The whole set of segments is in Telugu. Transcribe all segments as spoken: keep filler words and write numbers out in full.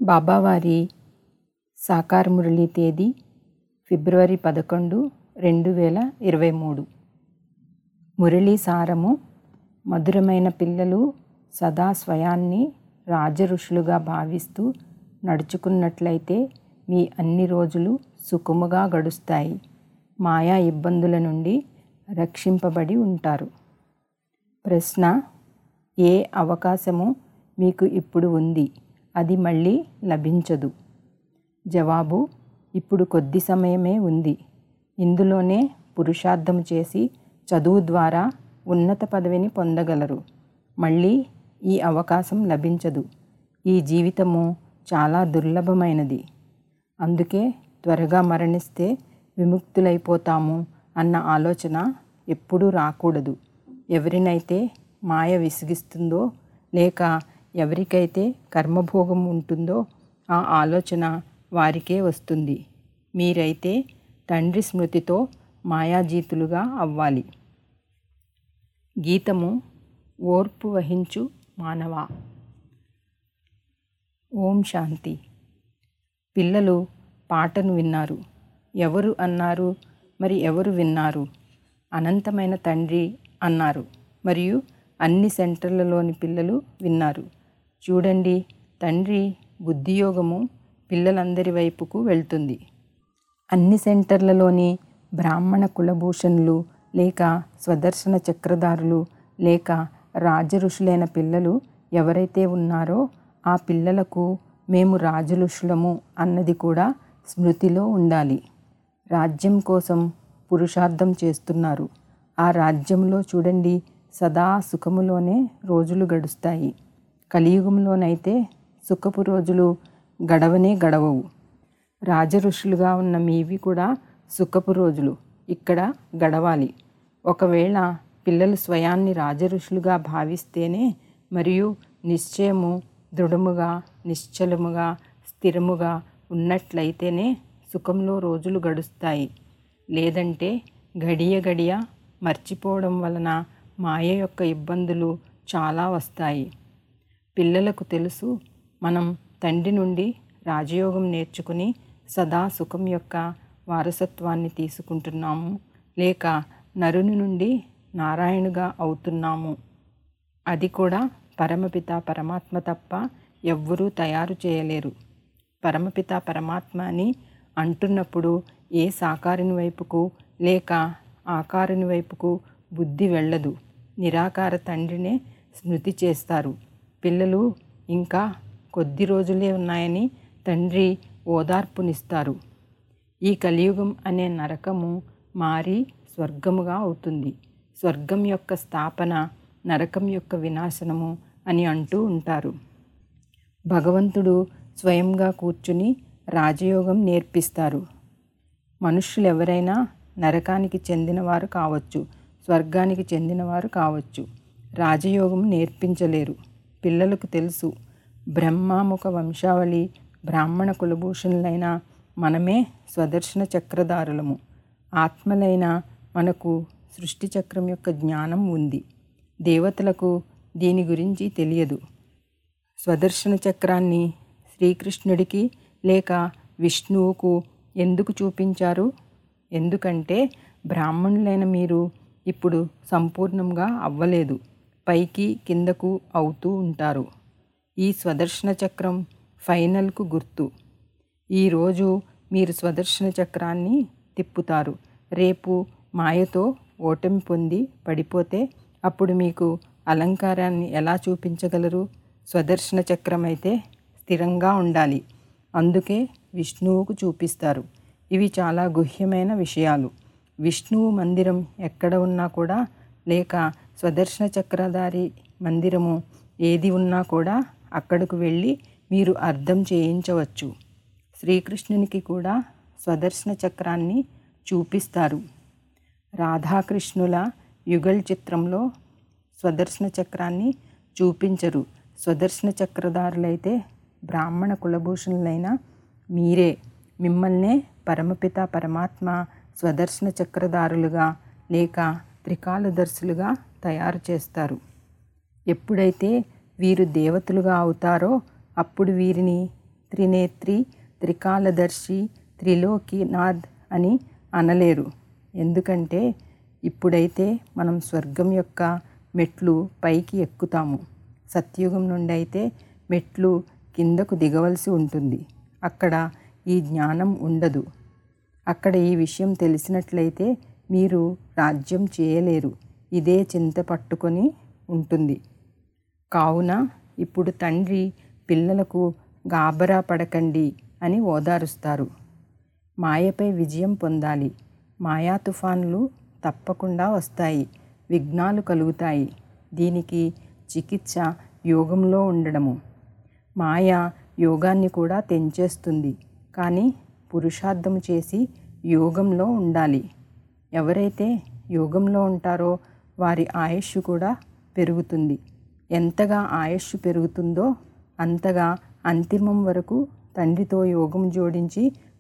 బాబావారి సాకార మురళి తేదీ ఫిబ్రవరి పదకొండు రెండు వేల ఇరవై మూడు. మురళీ సారము: మధురమైన పిల్లలు సదా స్వయాన్ని రాజఋషులుగా భావిస్తూ నడుచుకున్నట్లయితే మీ అన్ని రోజులు సుఖముగా గడుస్తాయి. మాయా ఇబ్బందుల నుండి రక్షింపబడి ఉంటారు. ప్రశ్న: ఏ అవకాశము మీకు ఇప్పుడు ఉంది, అది మళ్ళీ లభించదు? జవాబు: ఇప్పుడు కొద్ది సమయమే ఉంది. ఇందులోనే పురుషార్థం చేసి చదువు ద్వారా ఉన్నత పదవిని పొందగలరు. మళ్ళీ ఈ అవకాశం లభించదు. ఈ జీవితము చాలా దుర్లభమైనది. అందుకే త్వరగా మరణిస్తే విముక్తులైపోతాము అన్న ఆలోచన ఎప్పుడూ రాకూడదు. ఎవరినైతే మాయ విసిగిస్తుందో, లేక ఎవరికైతే కర్మభోగం ఉంటుందో ఆ ఆలోచన వారికే వస్తుంది. మీరైతే తండ్రి స్మృతితో మాయాజీతులుగా అవ్వాలి. గీతము: ఓర్పు వహించు మానవా. ఓం శాంతి. పిల్లలు పాటను విన్నారు. ఎవరు అన్నారు? మరి ఎవరు విన్నారు? అనంతమైన తండ్రి అన్నారు. మరియు అన్ని సెంటర్లలోని పిల్లలు విన్నారు. చూడండి, తండ్రి బుద్ధియోగము పిల్లలందరి వైపుకు వెళ్తుంది. అన్ని సెంటర్లలోని బ్రాహ్మణ కులభూషణులు లేక స్వదర్శన చక్రధారులు లేక రాజఋషులైన పిల్లలు ఎవరైతే ఉన్నారో ఆ పిల్లలకు మేము రాజఋషులము అన్నది కూడా స్మృతిలో ఉండాలి. రాజ్యం కోసం పురుషార్థం చేస్తున్నారు. ఆ రాజ్యంలో చూడండి, సదా సుఖములోనే రోజులు గడుస్తాయి. కలియుగంలోనైతే సుఖపు రోజులు గడవనే గడవవు. రాజఋషులుగా ఉన్న మీవి కూడా సుఖపు రోజులు ఇక్కడ గడవాలి. ఒకవేళ పిల్లలు స్వయాన్ని రాజఋషులుగా భావిస్తేనే మరియు నిశ్చయము దృఢముగా నిశ్చలముగా స్థిరముగా ఉన్నట్లయితేనే సుఖంలో రోజులు గడుస్తాయి. లేదంటే గడియ గడియ మర్చిపోవడం వలన మాయ యొక్క ఇబ్బందులు చాలా వస్తాయి. పిల్లలకు తెలుసు, మనం తండ్రి నుండి రాజయోగం నేర్చుకుని సదా సుఖం యొక్క వారసత్వాన్ని తీసుకుంటున్నాము, లేక నరుని నుండి నారాయణుగా అవుతున్నాము. అది కూడా పరమపిత పరమాత్మ తప్ప ఎవ్వరూ తయారు చేయలేరు. పరమపిత పరమాత్మ అని అంటున్నప్పుడు ఏ సాకారుని వైపుకు లేక ఆకారుని వైపుకు బుద్ధి వెళ్ళదు. నిరాకార తండ్రినే స్మృతి చేస్తారు. పిల్లలు ఇంకా కొద్ది రోజులే ఉన్నాయని తండ్రి ఓదార్పునిస్తారు. ఈ కలియుగం అనే నరకము మారి స్వర్గముగా అవుతుంది. స్వర్గం యొక్క స్థాపన నరకం యొక్క వినాశనము అని అంటూ ఉంటారు. భగవంతుడు స్వయంగా కూర్చుని రాజయోగం నేర్పిస్తారు. మనుష్యులు ఎవరైనా నరకానికి చెందినవారు కావచ్చు, స్వర్గానికి చెందినవారు కావచ్చు. రాజయోగం నేర్పించలేరు. పిల్లలకు తెలుసు, బ్రహ్మాముఖ వంశావళి బ్రాహ్మణ కులభూషణులైన మనమే స్వదర్శన చక్రధారులము. ఆత్మలైన మనకు సృష్టి చక్రం యొక్క జ్ఞానం ఉంది. దేవతలకు దీని గురించి తెలియదు. స్వదర్శన చక్రాన్ని శ్రీకృష్ణుడికి లేక విష్ణువుకు ఎందుకు చూపించారు? ఎందుకంటే బ్రాహ్మణులైన మీరు ఇప్పుడు సంపూర్ణంగా అవ్వలేదు, పైకి కిందకు అవుతూ ఉంటారు. ఈ స్వదర్శన చక్రం ఫైనల్కు గుర్తు. ఈరోజు మీరు స్వదర్శన చక్రాన్ని తిప్పుతారు. రేపు మాయతో ఓటమి పొంది పడిపోతే అప్పుడు మీకు అలంకారాన్ని ఎలా చూపించగలరు? స్వదర్శన చక్రం అయితే స్థిరంగా ఉండాలి. అందుకే విష్ణువుకు చూపిస్తారు. ఇవి చాలా గుహ్యమైన విషయాలు. విష్ణువు మందిరం ఎక్కడ ఉన్నా కూడా లేక స్వదర్శన చక్రధారి మందిరము ఏది ఉన్నా కూడా అక్కడకు వెళ్ళి మీరు అర్థం చేయించవచ్చు. శ్రీకృష్ణునికి కూడా స్వదర్శన చక్రాన్ని చూపిస్తారు. రాధాకృష్ణుల యుగల్ చిత్రంలో స్వదర్శన చక్రాన్ని చూపించరు. స్వదర్శన చక్రధారులైతే బ్రాహ్మణ కులభూషణులైన మీరే. మిమ్మల్నే పరమపిత పరమాత్మ స్వదర్శన చక్రధారులుగా లేక త్రికాలదర్శులుగా తయారు చేస్తారు. ఎప్పుడైతే వీరు దేవతలుగా అవుతారో అప్పుడు వీరిని త్రినేత్రి, త్రికాలదర్శి, త్రిలోకినాథ్ అని అనలేరు. ఎందుకంటే ఇప్పుడైతే మనం స్వర్గం యొక్క మెట్లు పైకి ఎక్కుతాము. సత్యుగం నుండి అయితే మెట్లు కిందకు దిగవలసి ఉంటుంది. అక్కడ ఈ జ్ఞానం ఉండదు. అక్కడ ఈ విషయం తెలిసినట్లయితే మీరు రాజ్యం చేయలేరు. ఇదే చింత పట్టుకొని ఉంటుంది. కావున ఇప్పుడు తండ్రి పిల్లలకు గాబరా పడకండి అని ఓదారుస్తారు. మాయపై విజయం పొందాలి. మాయా తుఫానులు తప్పకుండా వస్తాయి. విఘ్నాలు కలుగుతాయి. దీనికి చికిత్స యోగంలో ఉండడము. మాయ యోగాన్ని కూడా తెంచేస్తుంది. కానీ పురుషార్థము చేసి యోగంలో ఉండాలి. ఎవరైతే యోగంలో ఉంటారో వారి ఆయుష్ కూడా పెరుగుతుంది. ఎంతగా ఆయుష్ పెరుగుతుందో అంతగా అంతిమం వరకు తండ్రితో యోగం జోడించి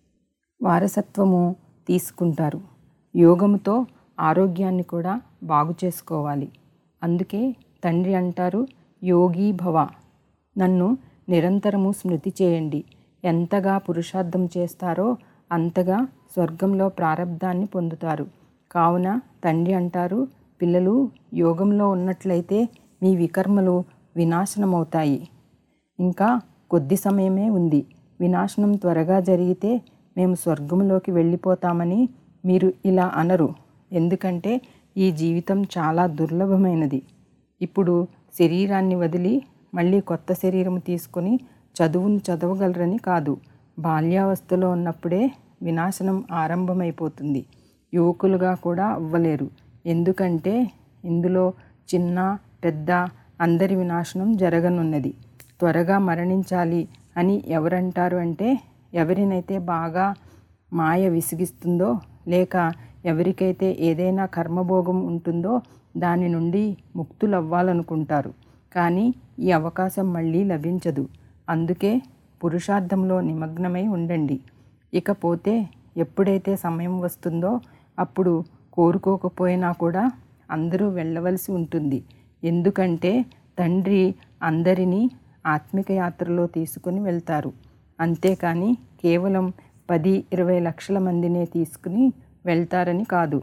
వారసత్వము తీసుకుంటారు. యోగముతో ఆరోగ్యాన్ని కూడా బాగు చేసుకోవాలి. అందుకే తండ్రి అంటారు, యోగీ భవ, నన్ను నిరంతరము స్మృతి చేయండి. ఎంతగా పురుషార్థం చేస్తారో అంతగా స్వర్గంలో ప్రారబ్ధాన్ని పొందుతారు. కావున తండ్రి అంటారు, పిల్లలు యోగంలో ఉన్నట్లయితే మీ వికర్మలు వినాశనమవుతాయి. ఇంకా కొద్ది సమయమే ఉంది. వినాశనం త్వరగా జరిగితే మేము స్వర్గంలోకి వెళ్ళిపోతామని మీరు ఇలా అనరు. ఎందుకంటే ఈ జీవితం చాలా దుర్లభమైనది. ఇప్పుడు శరీరాన్ని వదిలి మళ్ళీ కొత్త శరీరం తీసుకొని చదువును చదవగలరని కాదు. బాల్యావస్థలో ఉన్నప్పుడే వినాశనం ఆరంభమైపోతుంది. యువకులుగా కూడా అవ్వలేరు. ఎందుకంటే ఇందులో చిన్న పెద్ద అందరి వినాశనం జరగనున్నది. త్వరగా మరణించాలి అని ఎవరంటారు అంటే ఎవరినైతే బాగా మాయ విసిగిస్తుందో లేక ఎవరికైతే ఏదైనా కర్మభోగం ఉంటుందో దాని నుండి ముక్తులవ్వాలనుకుంటారు. కానీ ఈ అవకాశం మళ్ళీ లభించదు. అందుకే పురుషార్థంలో నిమగ్నమై ఉండండి. ఇకపోతే ఎప్పుడైతే సమయం వస్తుందో అప్పుడు కోరుకోకపోయినా కూడా అందరూ వెళ్ళవలసి ఉంటుంది. ఎందుకంటే తండ్రి అందరినీ ఆత్మిక యాత్రలో తీసుకుని వెళ్తారు. అంతేకాని కేవలం పది ఇరవై లక్షల మందినే తీసుకుని వెళ్తారని కాదు.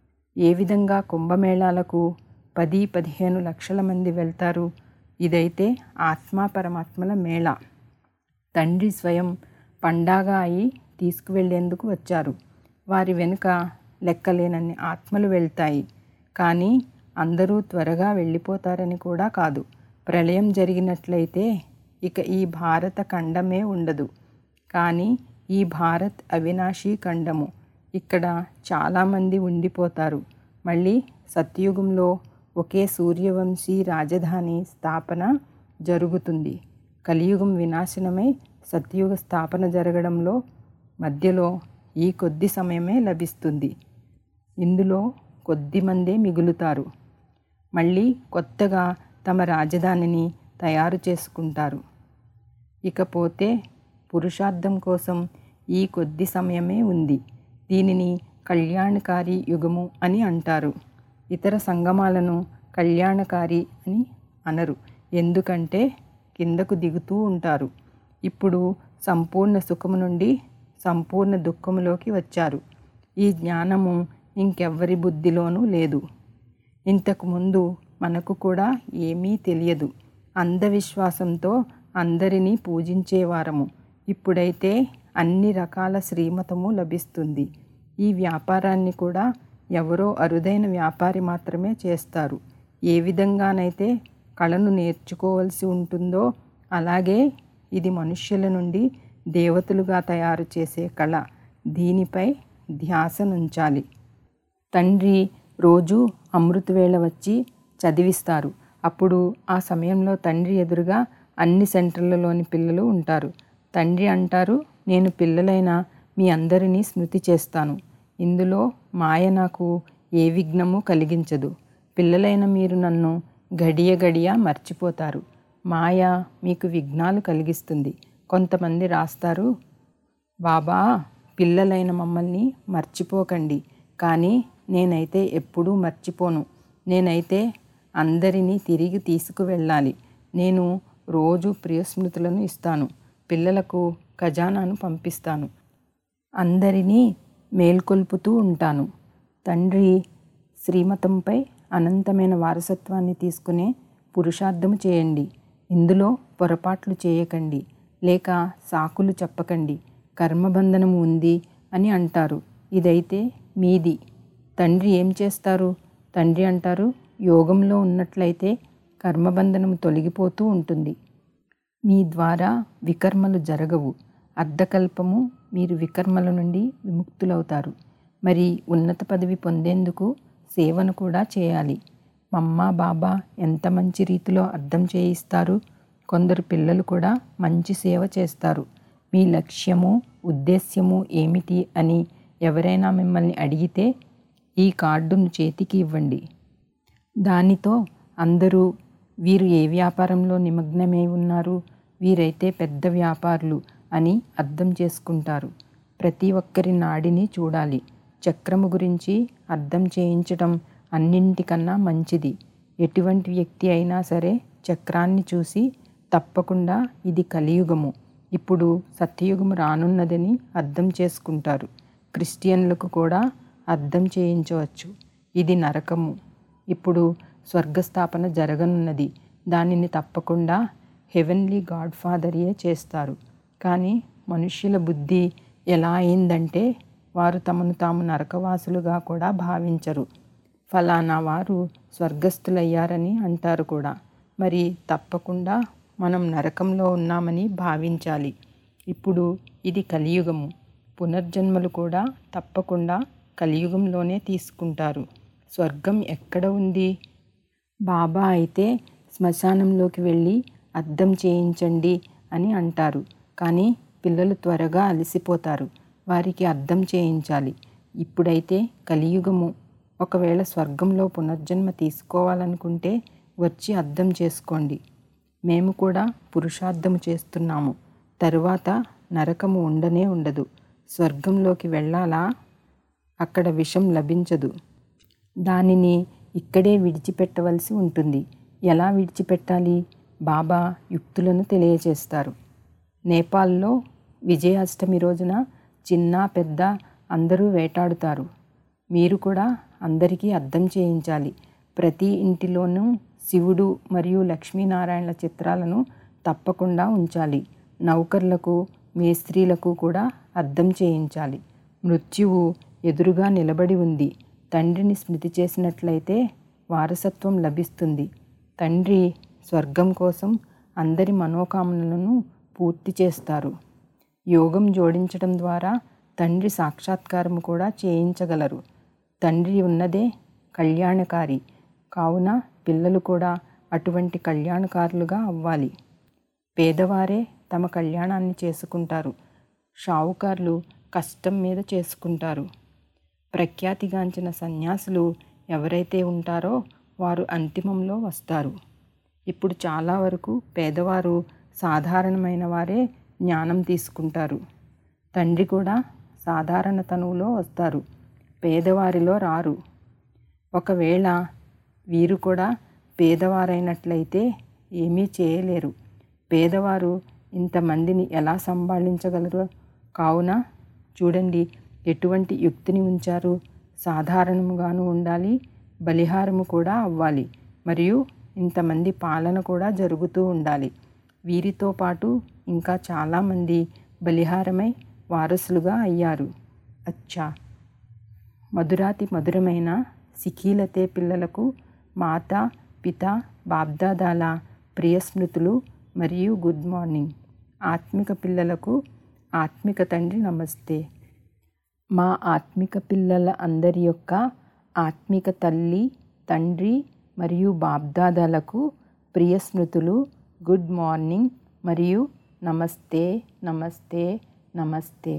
ఏ విధంగా కుంభమేళాలకు పది పదిహేను లక్షల మంది వెళ్తారు. ఇదైతే ఆత్మ పరమాత్మల మేళ. తండ్రి స్వయం పండాగా అయి తీసుకువెళ్లేందుకు వచ్చారు. వారి వెనుక లెక్కలేనన్ని ఆత్మలు వెళ్తాయి. కానీ అందరూ త్వరగా వెళ్ళిపోతారని కూడా కాదు. ప్రళయం జరిగినట్లయితే ఇక ఈ భారత ఖండమే ఉండదు. కానీ ఈ భారత్ అవినాశీ ఖండము. ఇక్కడ చాలామంది ఉండిపోతారు. మళ్ళీ సత్యుగంలో ఒకే సూర్యవంశీ రాజధాని స్థాపన జరుగుతుంది. కలియుగం వినాశనమై సత్యుగ స్థాపన జరగడంలో మధ్యలో ఈ కొద్ది సమయమే లభిస్తుంది. ఇందులో కొద్దిమందే మిగులుతారు. మళ్ళీ కొత్తగా తమ రాజధానిని తయారు చేసుకుంటారు. ఇకపోతే పురుషార్థం కోసం ఈ కొద్ది సమయమే ఉంది. దీనిని కళ్యాణకారి యుగము అని అంటారు. ఇతర సంగమాలను కళ్యాణకారి అని అనరు. ఎందుకంటే కిందకు దిగుతూ ఉంటారు. ఇప్పుడు సంపూర్ణ సుఖము నుండి సంపూర్ణ దుఃఖములోకి వచ్చారు. ఈ జ్ఞానము ఇంకెవ్వరి బుద్ధిలోనూ లేదు. ఇంతకుముందు మనకు కూడా ఏమీ తెలియదు. అంధవిశ్వాసంతో అందరినీ పూజించేవారము. ఇప్పుడైతే అన్ని రకాల శ్రీమతము లభిస్తుంది. ఈ వ్యాపారాన్ని కూడా ఎవరో అరుదైన వ్యాపారి మాత్రమే చేస్తారు. ఏ విధంగానైతే కళను నేర్చుకోవలసి ఉంటుందో అలాగే ఇది మనుష్యుల నుండి దేవతలుగా తయారు చేసే కళ. దీనిపై ధ్యాసనుంచాలి. తండ్రి రోజు అమృతవేళ వచ్చి చదివిస్తారు. అప్పుడు ఆ సమయంలో తండ్రి ఎదురుగా అన్ని సెంటర్లలోని పిల్లలు ఉంటారు. తండ్రి అంటారు, నేను పిల్లలైన మీ అందరినీ స్మృతి చేస్తాను. ఇందులో మాయ నాకు ఏ విఘ్నము కలిగించదు. పిల్లలైన మీరు నన్ను గడియ గడియ మర్చిపోతారు. మాయ మీకు విఘ్నాలు కలిగిస్తుంది. కొంతమంది రాస్తారు, బాబా పిల్లలైన మమ్మల్ని మర్చిపోకండి. కానీ నేనైతే ఎప్పుడూ మర్చిపోను. నేనైతే అందరినీ తిరిగి తీసుకువెళ్ళాలి. నేను రోజు ప్రియస్మృతులను ఇస్తాను. పిల్లలకు ఖజానాను పంపిస్తాను. అందరినీ మేల్కొల్పుతూ ఉంటాను. తండ్రి శ్రీమతంపై అనంతమైన వారసత్వాన్ని తీసుకునే పురుషార్థము చేయండి. ఇందులో పొరపాట్లు చేయకండి, లేక సాకులు చెప్పకండి. కర్మబంధనం ఉంది అని అంటారు. ఇదైతే మీది. తండ్రి ఏం చేస్తారు? తండ్రి అంటారు, యోగంలో ఉన్నట్లయితే కర్మబంధనం తొలగిపోతూ ఉంటుంది. మీ ద్వారా వికర్మలు జరగవు. అర్ధకల్పము మీరు వికర్మల నుండి విముక్తులవుతారు. మరి ఉన్నత పదవి పొందేందుకు సేవను కూడా చేయాలి. మమ్మ బాబా ఎంత మంచి రీతిలో అర్థం చేయిస్తారు. కొందరు పిల్లలు కూడా మంచి సేవ చేస్తారు. మీ లక్ష్యము ఉద్దేశ్యము ఏమిటి అని ఎవరైనా మిమ్మల్ని అడిగితే ఈ కార్డును చేతికి ఇవ్వండి. దానితో అందరూ వీరు ఏ వ్యాపారంలో నిమగ్నమై ఉన్నారు, వీరైతే పెద్ద వ్యాపారులు అని అర్థం చేసుకుంటారు. ప్రతి ఒక్కరి నాడిని చూడాలి. చక్రము గురించి అర్థం చేయించడం అన్నింటికన్నా మంచిది. ఎటువంటి వ్యక్తి అయినా సరే చక్రాన్ని చూసి తప్పకుండా ఇది కలియుగము, ఇప్పుడు సత్యయుగము రానున్నదని అర్థం చేసుకుంటారు. క్రిస్టియన్లకు కూడా అర్థం చేయించవచ్చు. ఇది నరకము, ఇప్పుడు స్వర్గస్థాపన జరగనున్నది, దానిని తప్పకుండా హెవెన్లీ గాడ్ ఫాదరియే చేస్తారు. కానీ మనుష్యుల బుద్ధి ఎలా అయిందంటే వారు తమను తాము నరకవాసులుగా కూడా భావించరు. ఫలానా వారు స్వర్గస్థులయ్యారని అంటారు కూడా. మరి తప్పకుండా మనం నరకంలో ఉన్నామని భావించాలి. ఇప్పుడు ఇది కలియుగము. పునర్జన్మలు కూడా తప్పకుండా కలియుగంలోనే తీసుకుంటారు. స్వర్గం ఎక్కడ ఉంది? బాబా అయితే శ్మశానంలోకి వెళ్ళి అర్థం చేయించండి అని అంటారు. కానీ పిల్లలు త్వరగా అలసిపోతారు. వారికి అర్థం చేయించాలి. ఇప్పుడైతే కలియుగము. ఒకవేళ స్వర్గంలో పునర్జన్మ తీసుకోవాలనుకుంటే వచ్చి అర్థం చేసుకోండి. మేము కూడా పురుషార్థము చేస్తున్నాము. తరువాత నరకము ఉండనే ఉండదు. స్వర్గంలోకి వెళ్ళాలా? అక్కడ విషం లభించదు. దానిని ఇక్కడే విడిచిపెట్టవలసి ఉంటుంది. ఎలా విడిచిపెట్టాలి? బాబా యుక్తులను తెలియచేస్తారు. నేపాల్లో విజయాష్టమి రోజున చిన్న పెద్ద అందరూ వేటాడుతారు. మీరు కూడా అందరికీ అర్థం చేయించాలి. ప్రతి ఇంటిలోనూ శివుడు మరియు లక్ష్మీనారాయణల చిత్రాలను తప్పకుండా ఉంచాలి. నౌకర్లకు మేస్త్రీలకు కూడా అర్థం చేయించాలి. మృత్యువు ఎదురుగా నిలబడి ఉంది. తండ్రిని స్మృతి చేసినట్లయితే వారసత్వం లభిస్తుంది. తండ్రి స్వర్గం కోసం అందరి మనోకామనలను పూర్తి చేస్తారు. యోగం జోడించడం ద్వారా తండ్రి సాక్షాత్కారము కూడా చేయించగలరు. తండ్రి ఉన్నదే కళ్యాణకారి. కావున పిల్లలు కూడా అటువంటి కళ్యాణకారులుగా అవ్వాలి. పేదవారే తమ కళ్యాణాన్ని చేసుకుంటారు. షావుకారులు కష్టం మీద చేసుకుంటారు. ప్రఖ్యాతిగాంచిన సన్యాసులు ఎవరైతే ఉంటారో వారు అంతిమంలో వస్తారు. ఇప్పుడు చాలా వరకు పేదవారు సాధారణమైన వారే జ్ఞానం తీసుకుంటారు. తండ్రి కూడా సాధారణ తనువులో వస్తారు, పేదవారిలో రారు. ఒకవేళ వీరు కూడా పేదవారైనట్లయితే ఏమీ చేయలేరు. పేదవారు ఇంతమందిని ఎలా సంభాళించగలరు? కావున చూడండి ఎటువంటి యుక్తిని ఉంచారు. సాధారణముగాను ఉండాలి, బలిహారము కూడా అవ్వాలి, మరియు ఇంతమంది పాలన కూడా జరుగుతూ ఉండాలి. వీరితో పాటు ఇంకా చాలామంది బలిహారమై వారసులుగా అయ్యారు. అచ్చా, మధురాతి మధురమైన సిఖీలతే పిల్లలకు మాతా పిత బాబ్దాదాల ప్రియ స్మృతులు మరియు గుడ్ మార్నింగ్. ఆత్మిక పిల్లలకు ఆత్మిక తండ్రి నమస్తే. మా ఆత్మిక పిల్లల అందరి యొక్క ఆత్మిక తల్లి, తండ్రి మరియు బాబ్దాదాలకు ప్రియ స్మృతులు, గుడ్ మార్నింగ్ మరియు నమస్తే నమస్తే నమస్తే.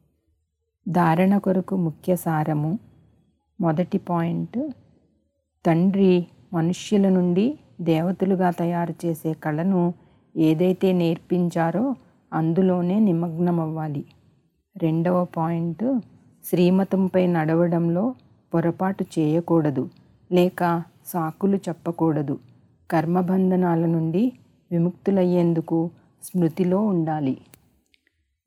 ధారణ కొరకు ముఖ్య సారము. మొదటి పాయింట్, తండ్రి మనుష్యుల నుండి దేవతలుగా తయారు చేసే కళను ఏదైతే నేర్పించారో అందులోనే నిమగ్నమవ్వాలి. రెండవ పాయింట్, శ్రీమతంపై నడవడంలో పొరపాటు చేయకూడదు, లేక సాకులు చెప్పకూడదు. కర్మబంధనాల నుండి విముక్తులయ్యేందుకు స్మృతిలో ఉండాలి.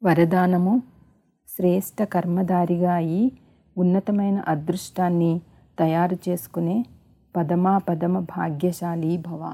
వరదానము: శ్రేష్ఠ కర్మధారిగా అయి ఉన్నతమైన అదృష్టాన్ని తయారు చేసుకునే పదమాపదమ భాగ్యశాలి భవ.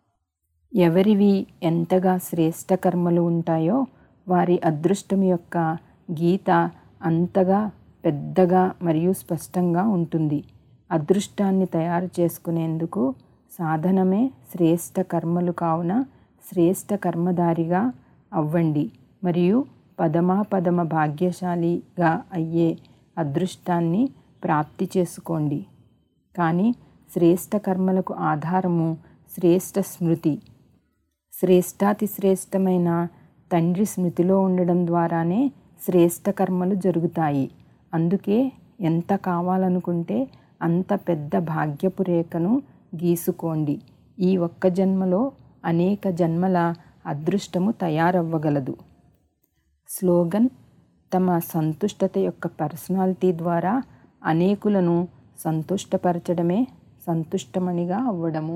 ఎవరివి ఎంతగా శ్రేష్ఠ కర్మలు ఉంటాయో వారి అదృష్టం యొక్క గీత అంతగా పెద్దగా మరియు స్పష్టంగా ఉంటుంది. అదృష్టాన్ని తయారు చేసుకునేందుకు సాధనమే శ్రేష్ఠ కర్మలు కావున శ్రేష్ఠ కర్మధారిగా అవ్వండి మరియు పదమాపదమ భాగ్యశాలిగా అయ్యే అదృష్టాన్ని ప్రాప్తి చేసుకోండి. కానీ శ్రేష్ఠ కర్మలకు ఆధారము శ్రేష్ఠ స్మృతి. శ్రేష్ఠాతి శ్రేష్టమైన తండ్రి స్మృతిలో ఉండడం ద్వారానే శ్రేష్ఠ కర్మలు జరుగుతాయి. అందుకే ఎంత కావాలనుకుంటే అంత పెద్ద భాగ్యపు రేఖను గీసుకోండి. ఈ ఒక్క జన్మలో అనేక జన్మల అదృష్టము తయారవ్వగలదు. స్లోగన్: తమ సంతుష్టత యొక్క పర్సనాలిటీ ద్వారా అనేకులను సంతుష్టపరచడమే సంతుష్టమణిగా అవ్వడము.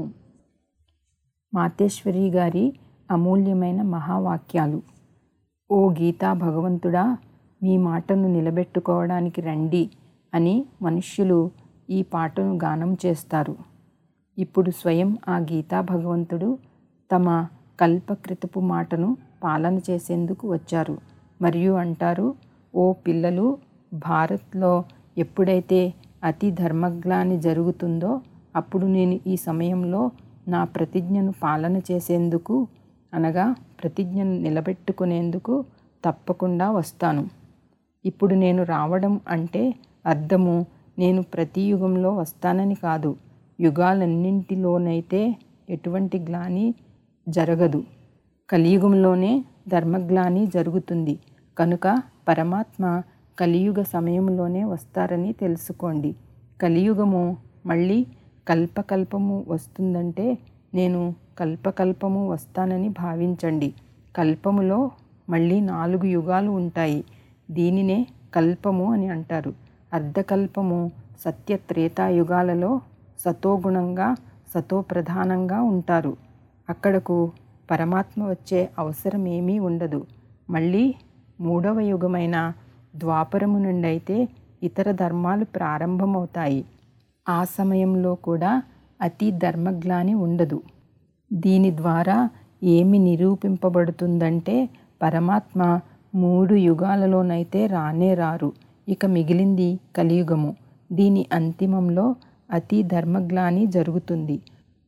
మాతేశ్వరి గారి అమూల్యమైన మహావాక్యాలు. ఓ గీతా భగవంతుడా, మీ మాటను నిలబెట్టుకోవడానికి రండి అని మనుష్యులు ఈ పాటను గానం చేస్తారు. ఇప్పుడు స్వయం ఆ గీతా భగవంతుడు తమ కల్పకృతపు మాటను పాలన చేసేందుకు వచ్చారు మరియు అంటారు: ఓ పిల్లలు, భారత్లో ఎప్పుడైతే అతి ధర్మగ్లాని జరుగుతుందో అప్పుడు నేను ఈ సమయంలో నా ప్రతిజ్ఞను పాలన చేసేందుకు అనగా ప్రతిజ్ఞను నిలబెట్టుకునేందుకు తప్పకుండా వస్తాను. ఇప్పుడు నేను రావడం అంటే అర్థము నేను ప్రతి యుగంలో వస్తానని కాదు. యుగాలన్నింటిలోనైతే ఎటువంటి గ్లాని జరగదు. కలియుగంలోనే ధర్మగ్లాని జరుగుతుంది. కనుక పరమాత్మ కలియుగ సమయంలోనే వస్తారని తెలుసుకోండి. కలియుగము మళ్ళీ కల్పకల్పము వస్తుందంటే నేను కల్పకల్పము వస్తానని భావించండి. కల్పములో మళ్ళీ నాలుగు యుగాలు ఉంటాయి. దీనినే కల్పము అని అంటారు. అర్ధకల్పము సత్య త్రేతాయుగాలలో సతోగుణంగా సతోప్రధానంగా ఉంటారు. అక్కడకు పరమాత్మ వచ్చే అవసరం ఏమీ ఉండదు. మళ్ళీ మూడవ యుగమైన ద్వాపరము నుండి అయితే ఇతర ధర్మాలు ప్రారంభమవుతాయి. ఆ సమయంలో కూడా అతి ధర్మగ్లాని ఉండదు. దీని ద్వారా ఏమి నిరూపింపబడుతుందంటే పరమాత్మ మూడు యుగాలలోనైతే రానే రారు. ఇక మిగిలింది కలియుగము. దీని అంతిమంలో అతి ధర్మగ్లాని జరుగుతుంది.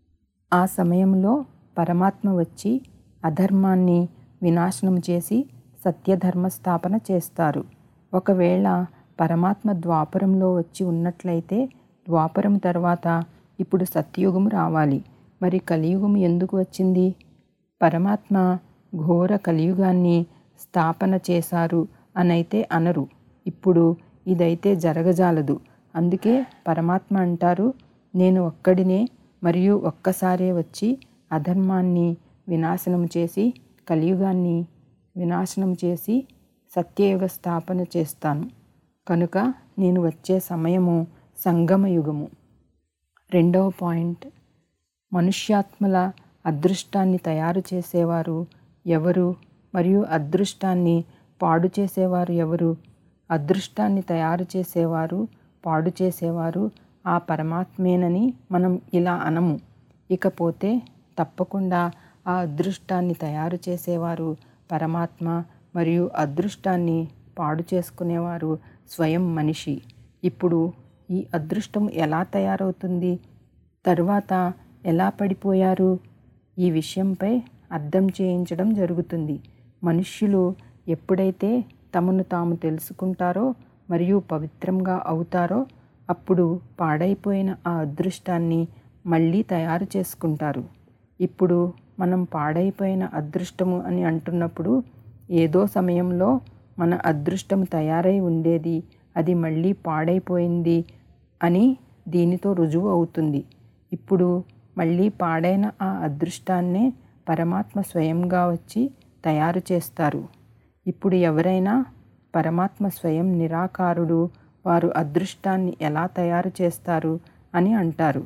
ఆ సమయంలో పరమాత్మ వచ్చి అధర్మాన్ని వినాశనం చేసి సత్యధర్మ స్థాపన చేస్తారు. ఒకవేళ పరమాత్మ ద్వాపరంలో వచ్చి ఉన్నట్లయితే ద్వాపరం తర్వాత ఇప్పుడు సత్యయుగం రావాలి. మరి కలియుగం ఎందుకు వచ్చింది? పరమాత్మ ఘోర కలియుగాన్ని స్థాపన చేశారు అనైతే అనరు. ఇప్పుడు ఇదైతే జరగజాలదు. అందుకే పరమాత్మ అంటారు, నేను ఒక్కడినే మరియు ఒక్కసారే వచ్చి అధర్మాన్ని వినాశనం చేసి కలియుగాన్ని వినాశనం చేసి సత్యయుగ స్థాపన చేస్తాను. కనుక నేను వచ్చే సమయము సంగమయుగము. రెండవ పాయింట్: మనుష్యాత్మల అదృష్టాన్ని తయారు చేసేవారు ఎవరు మరియు అదృష్టాన్ని పాడు చేసేవారు ఎవరు? అదృష్టాన్ని తయారు చేసేవారు పాడు చేసేవారు ఆ పరమాత్మేనని మనం ఇలా అనము. ఇకపోతే తప్పకుండా ఆ అదృష్టాన్ని తయారు చేసేవారు పరమాత్మ మరియు అదృష్టాన్ని పాడు చేసుకునేవారు స్వయం మనిషి. ఇప్పుడు ఈ అదృష్టం ఎలా తయారవుతుంది? తరువాత ఎలా పడిపోయారు? ఈ విషయంపై అర్థం చేయించడం జరుగుతుంది. మనుష్యులు ఎప్పుడైతే తమను తాము తెలుసుకుంటారో మరియు పవిత్రంగా అవుతారో అప్పుడు పాడైపోయిన ఆ అదృష్టాన్ని మళ్ళీ తయారు చేసుకుంటారు. ఇప్పుడు మనం పాడైపోయిన అదృష్టము అని అంటున్నప్పుడు ఏదో సమయంలో మన అదృష్టం తయారై ఉండేది, అది మళ్ళీ పాడైపోయింది అని దీనితో రుజువు అవుతుంది. ఇప్పుడు మళ్ళీ పాడైన ఆ అదృష్టాన్నే పరమాత్మ స్వయంగా వచ్చి తయారు చేస్తారు. ఇప్పుడు ఎవరైనా పరమాత్మ స్వయం నిరాకారుడు, వారు అదృష్టాన్ని ఎలా తయారు చేస్తారు అని అంటారు.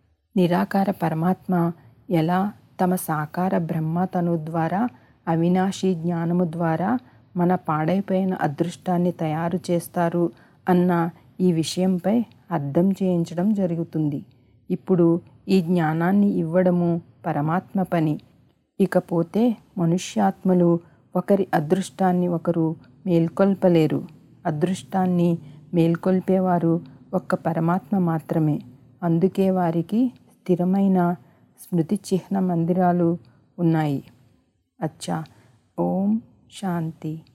నిరాకార పరమాత్మ ఎలా తమ సాకార బ్రహ్మ తను ద్వారా అవినాశీ జ్ఞానము ద్వారా మన పాడైపోయిన అదృష్టాన్ని తయారు చేస్తారు అన్న ఈ విషయంపై అర్థం చేయించడం జరుగుతుంది. ఇప్పుడు ఈ జ్ఞానాన్ని ఇవ్వడము పరమాత్మ పని. ఇకపోతే మనుష్యాత్మలు ఒకరి అదృష్టాన్ని ఒకరు మేల్కొల్పలేరు. అదృష్టాన్ని మేల్కొల్పేవారు ఒక్క పరమాత్మ మాత్రమే. అందుకే వారికి స్థిరమైన స్మృతి చిహ్న మందిరాలు ఉన్నాయి. అచ్చా. ఓం శాంతి.